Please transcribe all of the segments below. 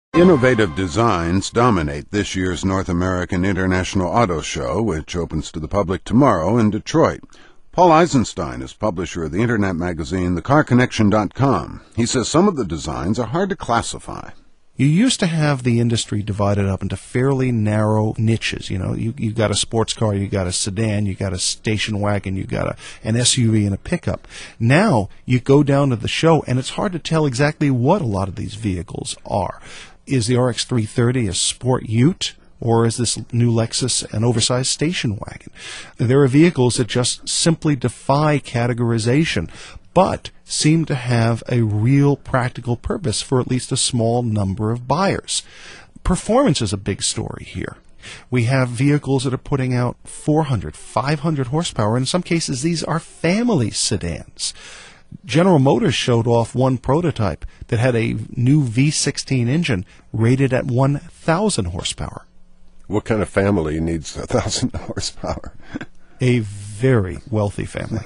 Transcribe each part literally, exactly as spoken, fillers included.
Innovative designs dominate this year's North American International Auto Show, which opens to the public tomorrow in Detroit. Paul Eisenstein is publisher of the internet magazine the car connection dot com. He says some of the designs are hard to classify. You used to have the industry divided up into fairly narrow niches. You know, you you got a sports car, you got a sedan, you got a station wagon, you got a, an S U V and a pickup. Now you go down to the show, and it's hard to tell exactly what a lot of these vehicles are. Is the R X three thirty a sport ute, or is this new Lexus an oversized station wagon? There are vehicles that just simply defy categorization, but seem to have a real practical purpose for at least a small number of buyers. Performance is a big story here. We have vehicles that are putting out four hundred, five hundred horsepower. In some cases, these are family sedans. General Motors showed off one prototype that had a new V sixteen engine rated at one thousand horsepower. What kind of family needs one thousand horsepower? A very wealthy family.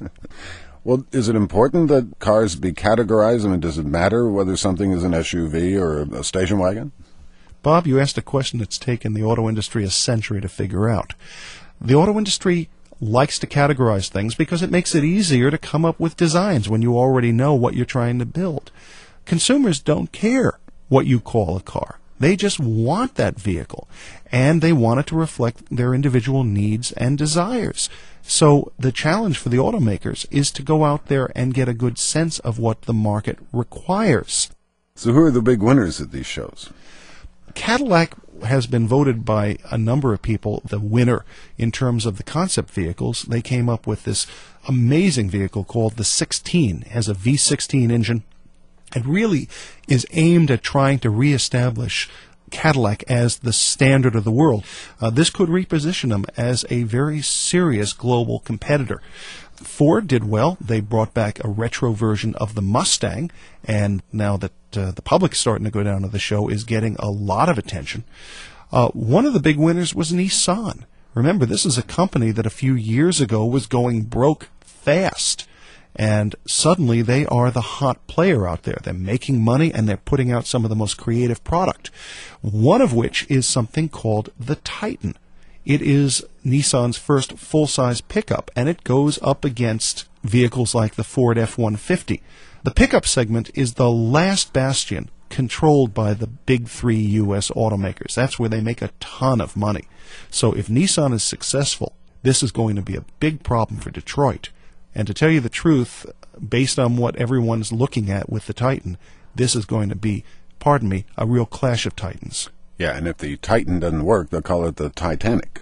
Well, is it important that cars be categorized? I mean, does it matter whether something is an S U V or a station wagon? Bob, you asked a question that's taken the auto industry a century to figure out. The auto industry likes to categorize things because it makes it easier to come up with designs when you already know what you're trying to build. Consumers don't care what you call a car. They just want that vehicle, and they want it to reflect their individual needs and desires. So the challenge for the automakers is to go out there and get a good sense of what the market requires. So who are the big winners at these shows? Cadillac has been voted by a number of people the winner in terms of the concept vehicles. They came up with this amazing vehicle called the sixteen. It has a V sixteen engine and really is aimed at trying to reestablish Cadillac as the standard of the world. Uh, this could reposition them as a very serious global competitor. Ford did well. They brought back a retro version of the Mustang, and now that uh, the public's starting to go down to the show, is getting a lot of attention. Uh, one of the big winners was Nissan. Remember, this is a company that a few years ago was going broke fast, and suddenly they are the hot player out there. They're making money, and they're putting out some of the most creative product, one of which is something called the Titan. It is Nissan's first full-size pickup, and it goes up against vehicles like the Ford F one fifty. The pickup segment is the last bastion controlled by the big three U S automakers. That's where they make a ton of money. So if Nissan is successful, this is going to be a big problem for Detroit. And to tell you the truth, based on what everyone's looking at with the Titan, this is going to be, pardon me, a real clash of titans. Yeah, and if the Titan doesn't work, they'll call it the Titanic.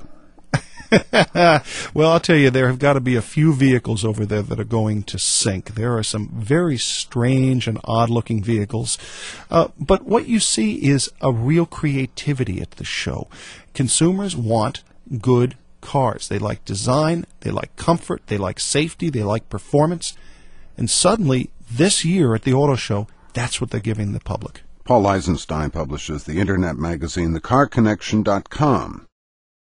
Well, I'll tell you, there have got to be a few vehicles over there that are going to sink. There are some very strange and odd-looking vehicles. Uh, but what you see is a real creativity at the show. Consumers want good cars. They like design, they like comfort, they like safety, they like performance. And suddenly, this year at the auto show, that's what they're giving the public. Paul Eisenstein publishes the internet magazine the car connection dot com.